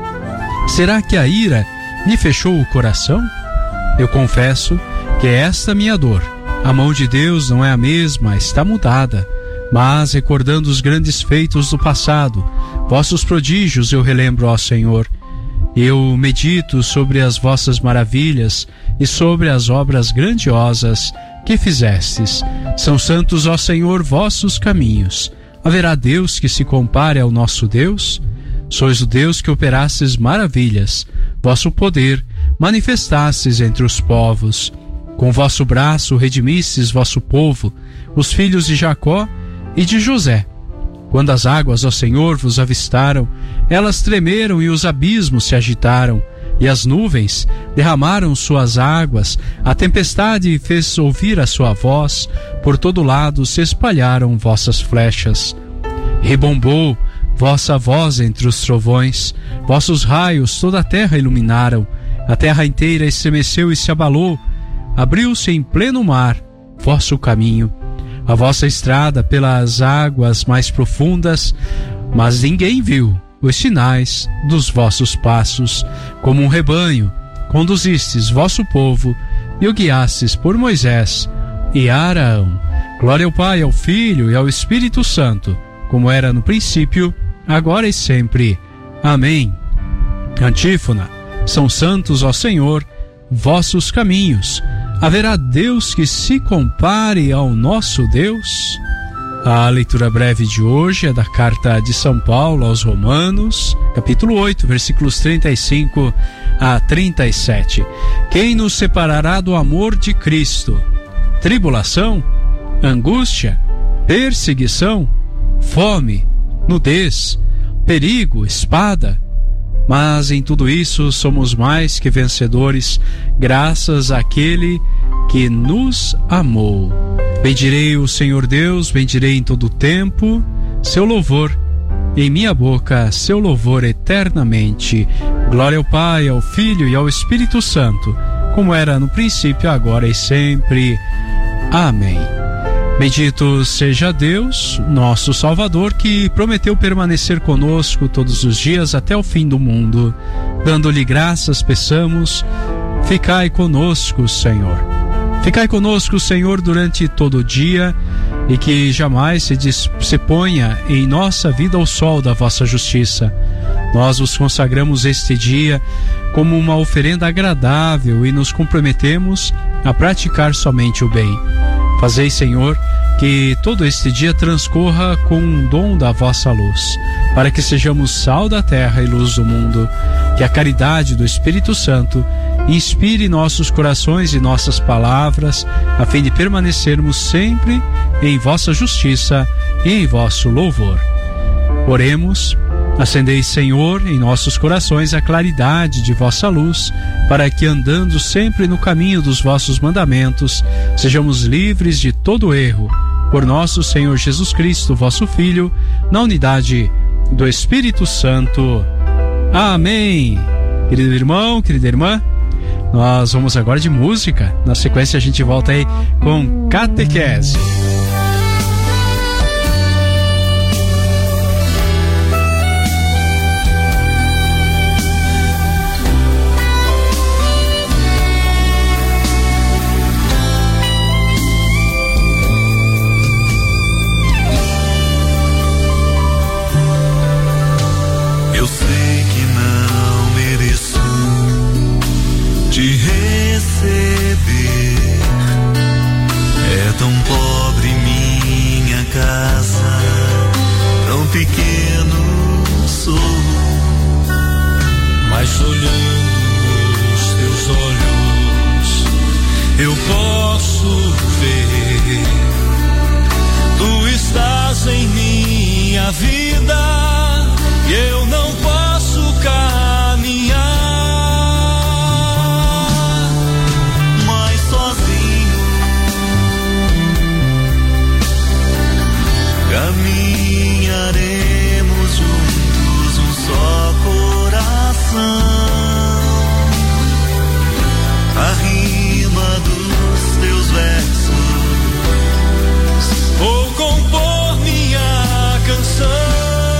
Será que a ira lhe fechou o coração? Eu confesso que é esta minha dor. A mão de Deus não é a mesma, está mudada. Mas, recordando os grandes feitos do passado, vossos prodígios eu relembro, ó Senhor. Eu medito sobre as vossas maravilhas e sobre as obras grandiosas que fizestes. São santos, ó Senhor, vossos caminhos. Haverá Deus que se compare ao nosso Deus? Sois o Deus que operastes maravilhas. Vosso poder manifestastes entre os povos. Com vosso braço redimistes vosso povo, os filhos de Jacó e de José. Quando as águas, ó Senhor, vos avistaram, elas tremeram e os abismos se agitaram, e as nuvens derramaram suas águas, a tempestade fez ouvir a sua voz, por todo lado se espalharam vossas flechas. Rebombou vossa voz entre os trovões, vossos raios toda a terra iluminaram, a terra inteira estremeceu e se abalou, abriu-se em pleno mar vosso caminho, a vossa estrada pelas águas mais profundas, mas ninguém viu, os sinais dos vossos passos. Como um rebanho, conduzistes vosso povo e o guiastes por Moisés e Arão. Glória ao Pai, ao Filho e ao Espírito Santo, como era no princípio, agora e sempre. Amém. Antífona. São santos, ó Senhor, vossos caminhos. Haverá Deus que se compare ao nosso Deus? A leitura breve de hoje é da carta de São Paulo aos Romanos, capítulo oito, versículos trinta e cinco a trinta e sete. Quem nos separará do amor de Cristo? Tribulação? Angústia? Perseguição? Fome? Nudez? Perigo? Espada? Mas em tudo isso somos mais que vencedores, graças àquele que nos amou. Bendirei o Senhor Deus, bendirei em todo o tempo seu louvor, em minha boca seu louvor eternamente. Glória ao Pai, ao Filho e ao Espírito Santo, como era no princípio, agora e sempre. Amém. Bendito seja Deus, nosso Salvador, que prometeu permanecer conosco todos os dias até o fim do mundo. Dando-lhe graças, peçamos, ficai conosco, Senhor. Ficai conosco, Senhor, durante todo o dia, e que jamais se, dis- se ponha em nossa vida o sol da vossa justiça. Nós vos consagramos este dia como uma oferenda agradável e nos comprometemos a praticar somente o bem. Fazei, Senhor, que todo este dia transcorra com um dom da vossa luz, para que sejamos sal da terra e luz do mundo. Que a caridade do Espírito Santo inspire nossos corações e nossas palavras, a fim de permanecermos sempre em vossa justiça e em vosso louvor. Oremos. Acendei, Senhor, em nossos corações a claridade de vossa luz, para que, andando sempre no caminho dos vossos mandamentos, sejamos livres de todo erro. Por nosso Senhor Jesus Cristo, vosso Filho, na unidade do Espírito Santo. Amém. Querido irmão, querida irmã, nós vamos agora de música. Na sequência a gente volta aí com catequese. Eu sei que não mereço te receber. É tão pobre minha casa, tão pequeno sou. Mas olhando nos teus olhos, eu posso ver. Tu estás em minha vida. Eu não posso caminhar, mas sozinho caminharemos juntos, um só coração. A rima dos teus versos vou compor minha canção.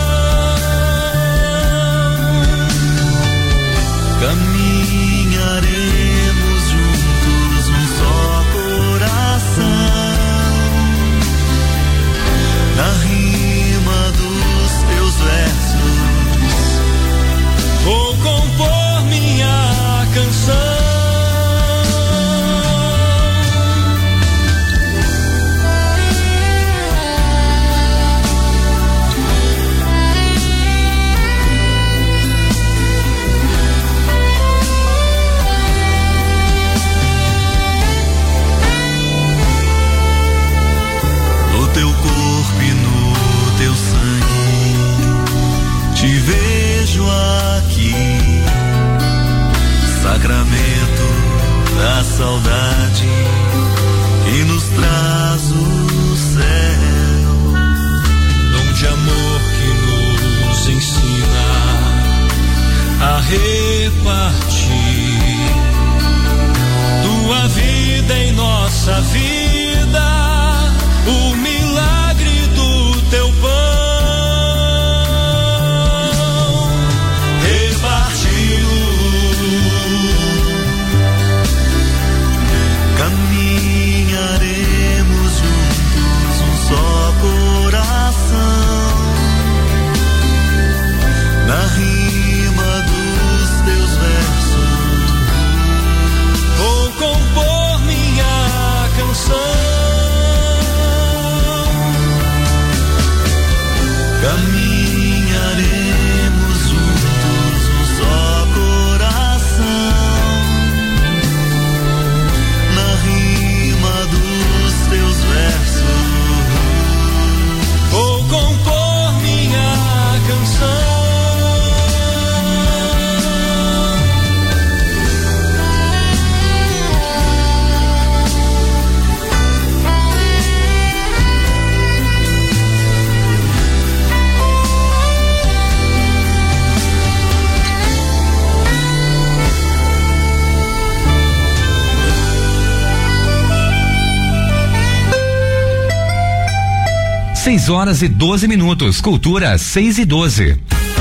Caminharemos juntos, um só coração. Na rima dos teus versos vou compor minha canção. Teu corpo e no teu sangue te vejo aqui, sacramento da saudade que nos traz o céu, dom de amor que nos ensina a repartir tua vida em nossa vida, o milagre do teu pão. seis horas e doze minutos. Cultura seis e doze.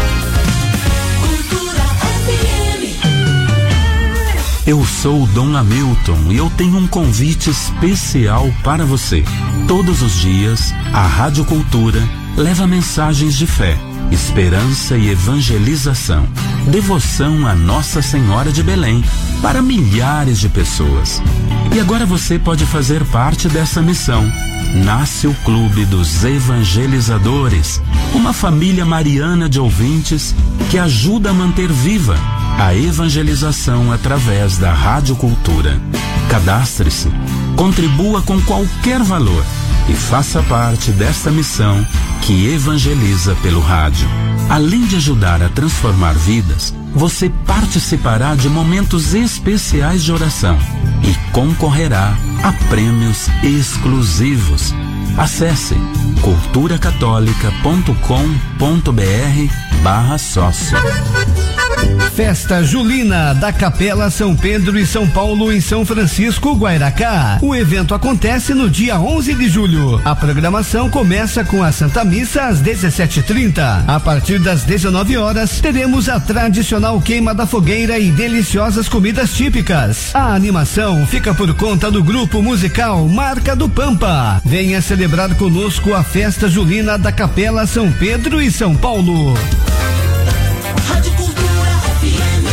Eu sou o Dom Hamilton e eu tenho um convite especial para você. Todos os dias, a Rádio Cultura leva mensagens de fé, esperança e evangelização, devoção a Nossa Senhora de Belém para milhares de pessoas. E agora você pode fazer parte dessa missão. Nasce o Clube dos Evangelizadores, uma família mariana de ouvintes que ajuda a manter viva a evangelização através da Rádio Cultura. Cadastre-se, contribua com qualquer valor e faça parte desta missão que evangeliza pelo rádio. Além de ajudar a transformar vidas, você participará de momentos especiais de oração e concorrerá a prêmios exclusivos. Acesse cultura católica ponto com ponto br barra sócio. Festa Julina da Capela São Pedro e São Paulo em São Francisco, Guairacá. O evento acontece no dia onze de julho. A programação começa com a Santa Missa às dezessete e trinta. A partir das dezenove horas, teremos a tradicional queima da fogueira e deliciosas comidas típicas. A animação fica por conta do grupo musical Marca do Pampa. Venha celebrar conosco a Festa Julina da Capela São Pedro e São Paulo. Rádio Cultura F M.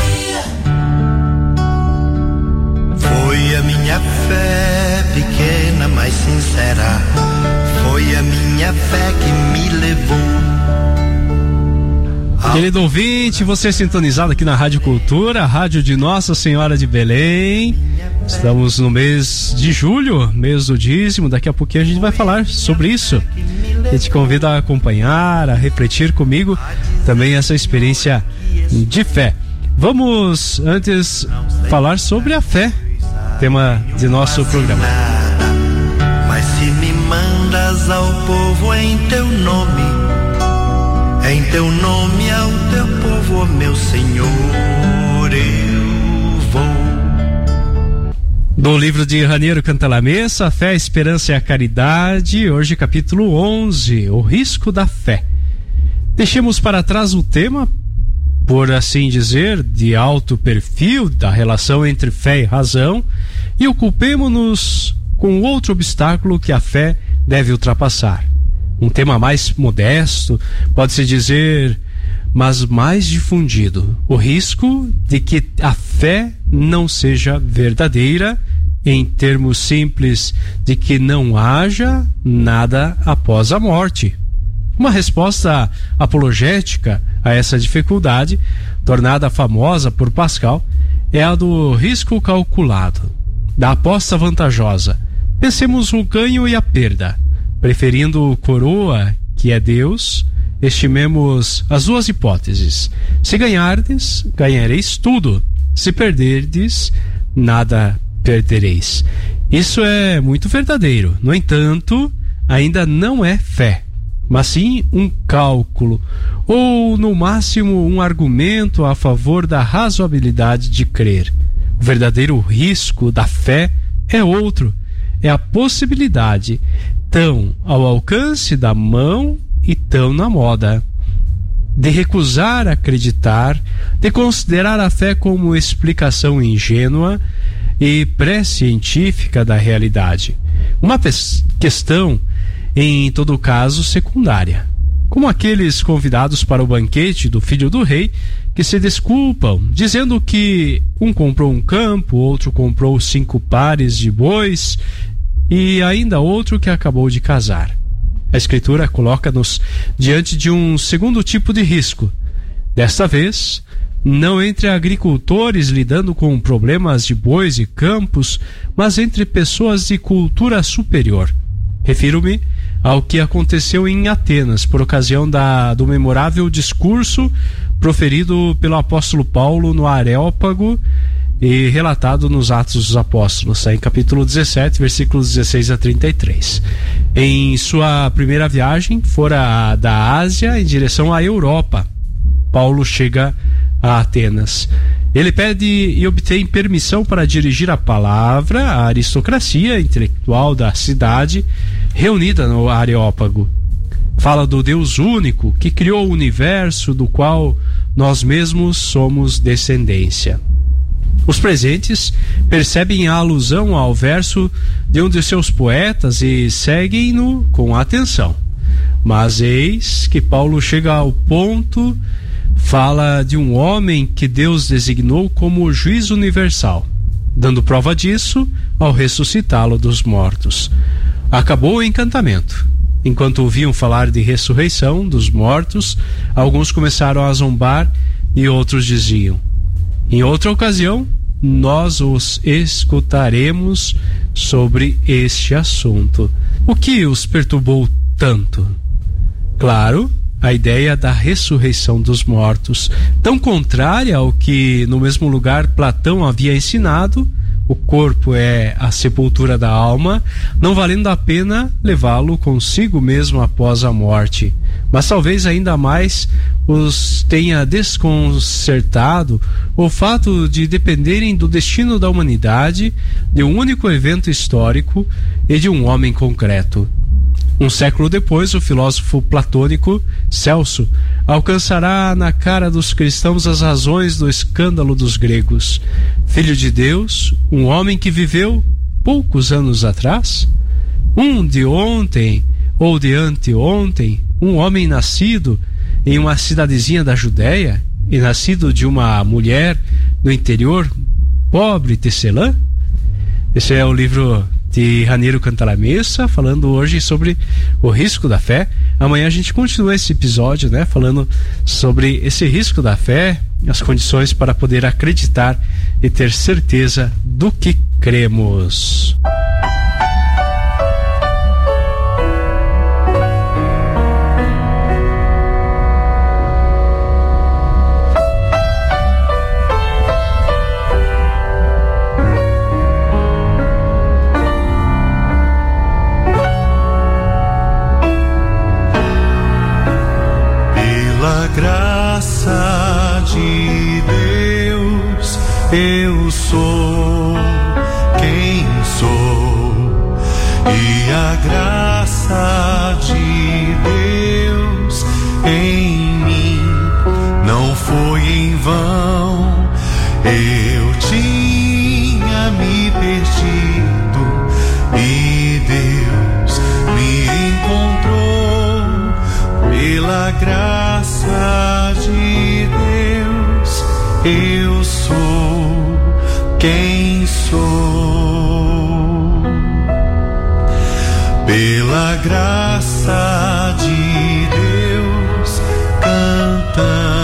Foi a minha fé pequena, mas sincera. Foi a minha fé que me levou. Querido ouvinte, você sintonizado aqui na Rádio Cultura, a rádio de Nossa Senhora de Belém. Estamos no mês de julho, mês do dízimo. Daqui a pouquinho a gente vai falar sobre isso. Eu te convido a acompanhar, a refletir comigo também essa experiência de fé. Vamos antes falar sobre a fé, tema de nosso programa. Mas se me mandas ao povo em teu nome, em teu nome ao teu povo, meu Senhor, eu vou. Do livro de Raniero Cantalamessa, Fé, Esperança e a Caridade, hoje capítulo onze, o risco da fé. Deixemos para trás o tema, por assim dizer, de alto perfil da relação entre fé e razão, e ocupemo-nos com outro obstáculo que a fé deve ultrapassar. Um tema mais modesto, pode-se dizer, mas mais difundido. O risco de que a fé não seja verdadeira, em termos simples, de que não haja nada após a morte. Uma resposta apologética a essa dificuldade, tornada famosa por Pascal, é a do risco calculado, da aposta vantajosa. Pensemos o ganho e a perda. Preferindo coroa, que é Deus, estimemos as duas hipóteses. Se ganhardes, ganhareis tudo. Se perderdes, nada perdereis. Isso é muito verdadeiro. No entanto, ainda não é fé, mas sim um cálculo, ou no máximo um argumento a favor da razoabilidade de crer. O verdadeiro risco da fé é outro, é a possibilidade, tão ao alcance da mão e tão na moda, de recusar acreditar, de considerar a fé como explicação ingênua e pré-científica da realidade. Uma questão, em todo caso, secundária. Como aqueles convidados para o banquete do filho do rei, que se desculpam, dizendo que um comprou um campo, outro comprou cinco pares de bois e ainda outro que acabou de casar. A Escritura coloca-nos diante de um segundo tipo de risco. Desta vez, não entre agricultores lidando com problemas de bois e campos, mas entre pessoas de cultura superior. Refiro-me ao que aconteceu em Atenas, por ocasião da, do memorável discurso proferido pelo apóstolo Paulo no Areópago e relatado nos Atos dos Apóstolos, em capítulo dezessete, versículos dezesseis a trinta e três. Em sua primeira viagem, fora da Ásia em direção à Europa, Paulo chega a Atenas. Ele pede e obtém permissão para dirigir a palavra à aristocracia intelectual da cidade reunida no Areópago. Fala do Deus único que criou o universo do qual nós mesmos somos descendência. Os presentes percebem a alusão ao verso de um de seus poetas e seguem-no com atenção. Mas eis que Paulo chega ao ponto, fala de um homem que Deus designou como o juiz universal, dando prova disso ao ressuscitá-lo dos mortos. Acabou o encantamento. Enquanto ouviam falar de ressurreição dos mortos, alguns começaram a zombar e outros diziam: em outra ocasião, nós os escutaremos sobre este assunto. O que os perturbou tanto? Claro, a ideia da ressurreição dos mortos, tão contrária ao que no mesmo lugar Platão havia ensinado. O corpo é a sepultura da alma, não valendo a pena levá-lo consigo mesmo após a morte. Mas talvez ainda mais os tenha desconcertado o fato de dependerem do destino da humanidade, de um único evento histórico e de um homem concreto. Um século depois, o filósofo platônico Celso alcançará na cara dos cristãos as razões do escândalo dos gregos. Filho de Deus, um homem que viveu poucos anos atrás? Um de ontem ou de anteontem? Um homem nascido em uma cidadezinha da Judéia e nascido de uma mulher do interior, pobre tecelã? Esse é o livro de Raniero Cantalamessa, falando hoje sobre o risco da fé. Amanhã a gente continua esse episódio, né, falando sobre esse risco da fé, as condições para poder acreditar e ter certeza do que cremos. Graça de Deus, eu sou quem sou, e a graça de Deus em mim não foi em vão. Eu tinha me perdido e Deus me encontrou pela graça de Deus. Eu sou quem sou. Pela graça de Deus cantamos.